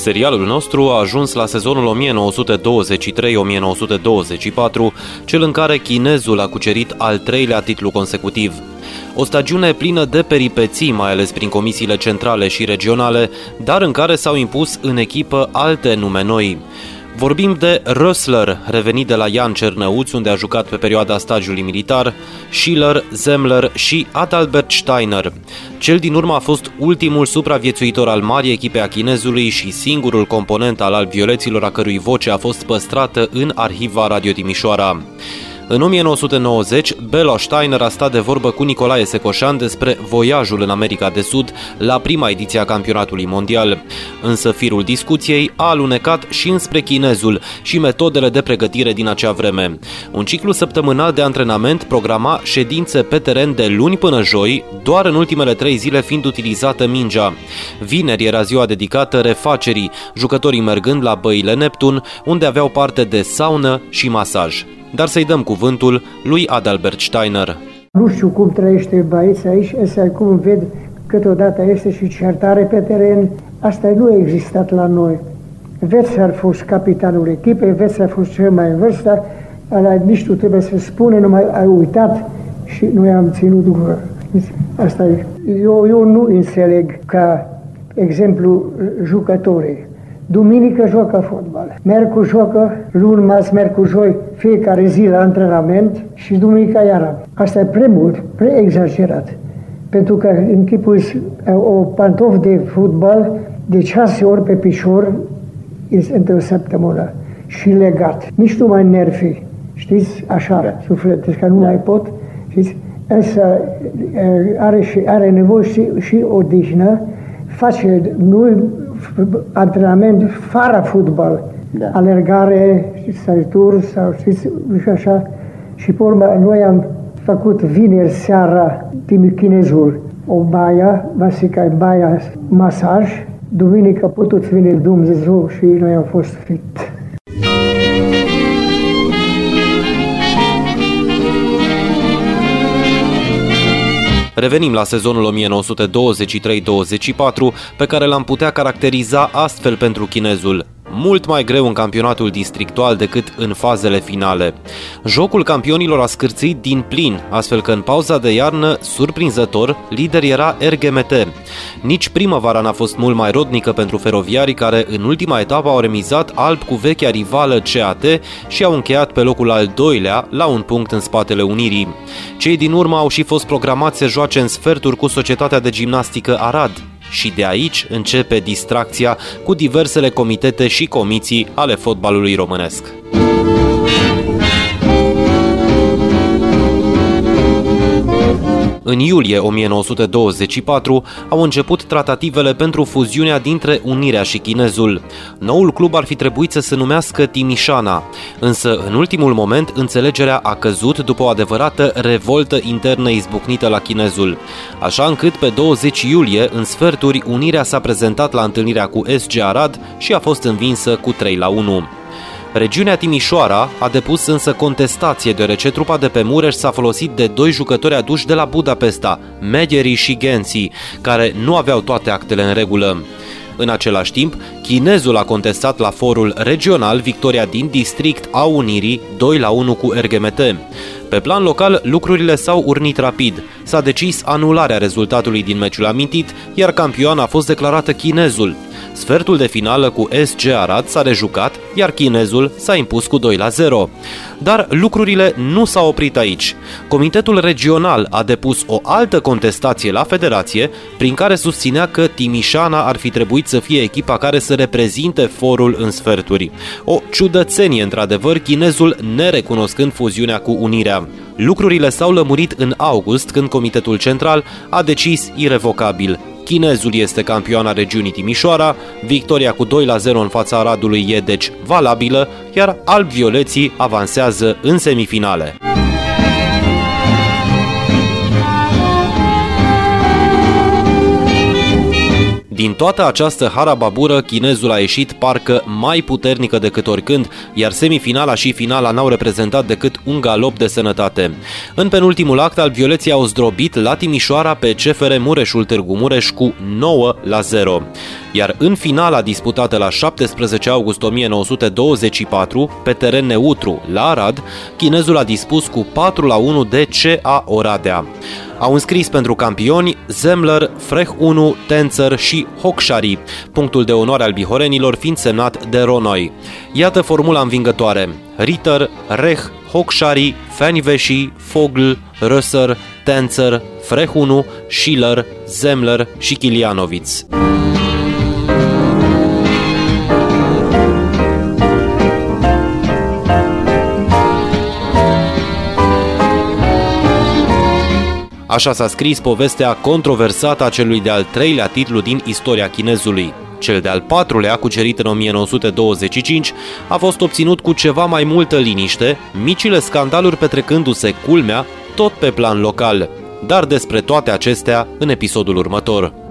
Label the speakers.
Speaker 1: Serialul nostru a ajuns la sezonul 1923-1924, cel în care chinezul a cucerit al treilea titlu consecutiv. O stagiune plină de peripeții, mai ales prin comisiile centrale și regionale, dar în care s-au impus în echipă alte nume noi. Vorbim de Rösler, revenit de la Jan Cernăuț, unde a jucat pe perioada stagiului militar, Schiller, Zemmler și Adalbert Steiner. Cel din urmă a fost ultimul supraviețuitor al marii echipe a chinezului și singurul component al albvioleților a cărui voce a fost păstrată în arhiva Radio Timișoara. În 1990, Belo Steiner a stat de vorbă cu Nicolae Secoșan despre voiajul în America de Sud la prima ediție a campionatului mondial. Însă firul discuției a alunecat și înspre chinezul și metodele de pregătire din acea vreme. Un ciclu săptămânal de antrenament programa ședințe pe teren de luni până joi, doar în ultimele 3 zile fiind utilizată mingea. Vineri era ziua dedicată refacerii, jucătorii mergând la băile Neptun, unde aveau parte de saună și masaj. Dar să-i dăm cuvântul lui Adalbert Steiner.
Speaker 2: Nu știu cum trăiește băieții aici, asta cum ved câteodată este și certare pe teren. Asta nu a existat la noi. Veț a fost capitanul echipei, Veț a fost cel mai în vârstă, ăla nici nu trebuie să spună, numai a uitat și noi am ținut gură. Asta e. Eu nu înțeleg ca exemplu jucătorii. Duminică joacă fotbal, miercuri joacă, luni, marți, miercuri, joi, fiecare zi la antrenament și duminica iară. Asta e prea mult, prea exagerat. Pentru că închipuiți o pantof de fotbal de 6 ori pe picior într-o săptămână și legat. Nici nu mai nervi, știți, așa, sufletul, că nu mai pot, știți? Însă are nevoie și odihnă, face antrenament fără fotbal, alergare, sărituri sau știți, și așa. Și pe urmă noi am făcut vineri seara chinezul o baia, Vasica baia masaj, duminică putut veni Dumnezeu și noi am fost fit.
Speaker 1: Revenim la sezonul 1923-24, pe care l-am putea caracteriza astfel pentru chinezul. Mult mai greu în campionatul districtual decât în fazele finale. Jocul campionilor a scârțit din plin, astfel că în pauza de iarnă, surprinzător, lider era RGMT. Nici primăvara n-a fost mult mai rodnică pentru feroviarii, care în ultima etapă au remizat alb cu vechea rivală CAT și au încheiat pe locul al doilea, la un punct în spatele Unirii. Cei din urmă au și fost programați să joace în sferturi cu Societatea de Gimnastică Arad. Și de aici începe distracția cu diversele comitete și comisii ale fotbalului românesc. În iulie 1924 au început tratativele pentru fuziunea dintre Unirea și Chinezul. Noul club ar fi trebuit să se numească Timișana, însă în ultimul moment înțelegerea a căzut după o adevărată revoltă internă izbucnită la Chinezul. Așa încât pe 20 iulie, în sferturi, Unirea s-a prezentat la întâlnirea cu SG Arad și a fost învinsă cu 3-1. Regiunea Timișoara a depus însă contestație, deoarece trupa de pe Mureș s-a folosit de 2 jucători aduși de la Budapesta, Medieri și Genții, care nu aveau toate actele în regulă. În același timp, chinezul a contestat la forul regional victoria din district a Unirii 2-1 cu RGMT. Pe plan local, lucrurile s-au urnit rapid. S-a decis anularea rezultatului din meciul amintit, iar campioan a fost declarată chinezul. Sfertul de finală cu SG Arad s-a rejucat, iar chinezul s-a impus cu 2-0. Dar lucrurile nu s-au oprit aici. Comitetul regional a depus o altă contestație la federație, prin care susținea că Timișana ar fi trebuit să fie echipa care să reprezinte forul în sferturi. O ciudățenie, într-adevăr, chinezul nerecunoscând fuziunea cu Unirea. Lucrurile s-au lămurit în august, când Comitetul Central a decis irevocabil: chinezul este campioana regiunii Timișoara, victoria cu 2-0 în fața Aradului e deci valabilă, iar alb-violeții avansează în semifinale. Din toată această harababură, chinezul a ieșit parcă mai puternică decât oricând, iar semifinala și finala n-au reprezentat decât un galop de sănătate. În penultimul act, albvioleții au zdrobit la Timișoara pe CFR Mureșul Târgu Mureș cu 9-0. Iar în finala disputată la 17 august 1924, pe teren neutru la Arad, chinezul a dispus cu 4-1 de CA Oradea. Au înscris pentru campioni Zemmler, Frech 1, Tenzer și Hockshari, punctul de onoare al bihorenilor fiind semnat de Ronoi. Iată formula învingătoare: Ritter, Rech, Hockshari, Fenveshi, Fogl, Rösser, Tenzer, Frech 1, Schiller, Zemmler și Kilianovic. Așa s-a scris povestea controversată a celui de-al treilea titlu din istoria chinezului. Cel de-al patrulea, cucerit în 1925, a fost obținut cu ceva mai multă liniște, micile scandaluri petrecându-se, culmea, tot pe plan local. Dar despre toate acestea în episodul următor.